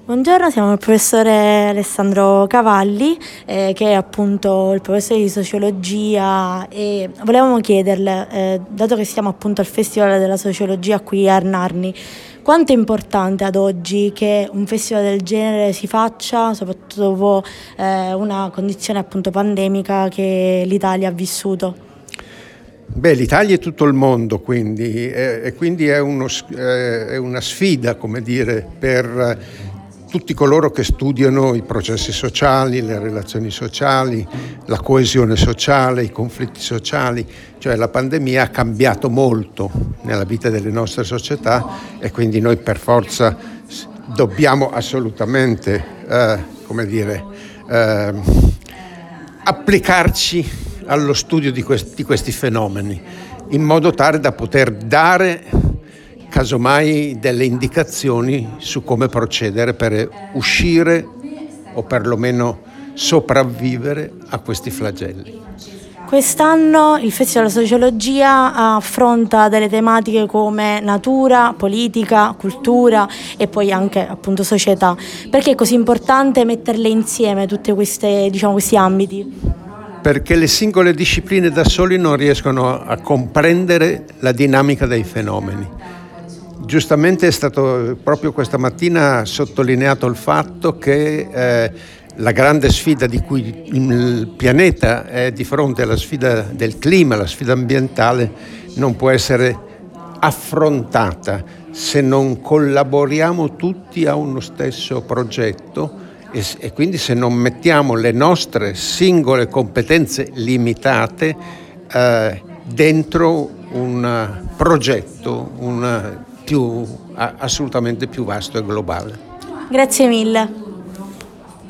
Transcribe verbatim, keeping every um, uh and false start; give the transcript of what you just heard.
Buongiorno, siamo il professore Alessandro Cavalli, eh, che è appunto il professore di sociologia, e volevamo chiederle, eh, dato che siamo appunto al Festival della Sociologia qui a Narni, quanto è importante ad oggi che un festival del genere si faccia, soprattutto dopo eh, una condizione appunto pandemica che l'Italia ha vissuto? Beh, l'Italia è tutto il mondo, quindi, e, e quindi è, uno, è una sfida, come dire, per tutti coloro che studiano i processi sociali, le relazioni sociali, la coesione sociale, i conflitti sociali. Cioè la pandemia ha cambiato molto nella vita delle nostre società e quindi noi per forza dobbiamo assolutamente, eh, come dire, eh, applicarci allo studio di questi, di questi fenomeni, in modo tale da poter dare casomai delle indicazioni su come procedere per uscire o perlomeno sopravvivere a questi flagelli. Quest'anno il Festival della Sociologia affronta delle tematiche come natura, politica, cultura e poi anche appunto società. Perché è così importante metterle insieme tutte queste, diciamo, questi ambiti? Perché le singole discipline da soli non riescono a comprendere la dinamica dei fenomeni. Giustamente è stato proprio questa mattina sottolineato il fatto che eh, la grande sfida di cui il pianeta è di fronte, alla sfida del clima, la sfida ambientale, non può essere affrontata se non collaboriamo tutti a uno stesso progetto e, e quindi se non mettiamo le nostre singole competenze limitate eh, dentro un progetto un più, assolutamente più vasto e globale. Grazie mille.